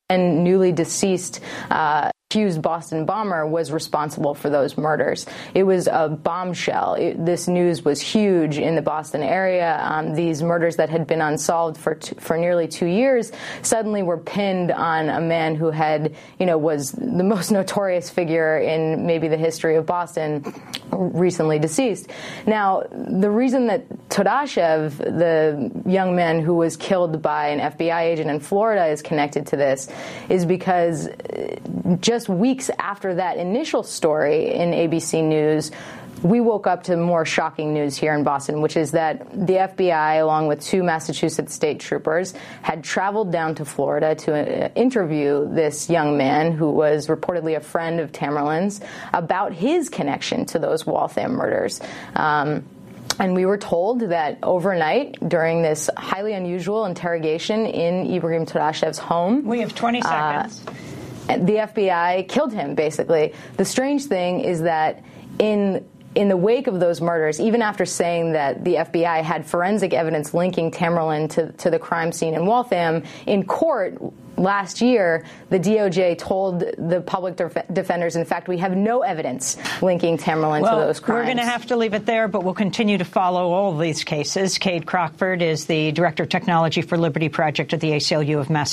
and newly deceased accused Boston bomber was responsible for those murders. It was a bombshell. This news was huge in the Boston area. These murders that had been unsolved for nearly 2 years suddenly were pinned on a man who had, was the most notorious figure in maybe the history of Boston, recently deceased. Now, the reason that Todashev, the young man who was killed by an FBI agent in Florida, is connected to this is because just weeks after that initial story in ABC News, we woke up to more shocking news here in Boston, which is that the FBI, along with 2 Massachusetts state troopers, had traveled down to Florida to interview this young man who was reportedly a friend of Tamerlan's about his connection to those Waltham murders. And we were told that overnight, during this highly unusual interrogation in Ibrahim Todashev's home, we have 20 seconds. The FBI killed him, basically. The strange thing is that in the wake of those murders, even after saying that the FBI had forensic evidence linking Tamerlan to the crime scene in Waltham, in court last year, the DOJ told the public defenders, in fact, we have no evidence linking Tamerlan to those crimes. We're going to have to leave it there, but we'll continue to follow all of these cases. Cade Crockford is the Director of Technology for Liberty Project at the ACLU of Massachusetts.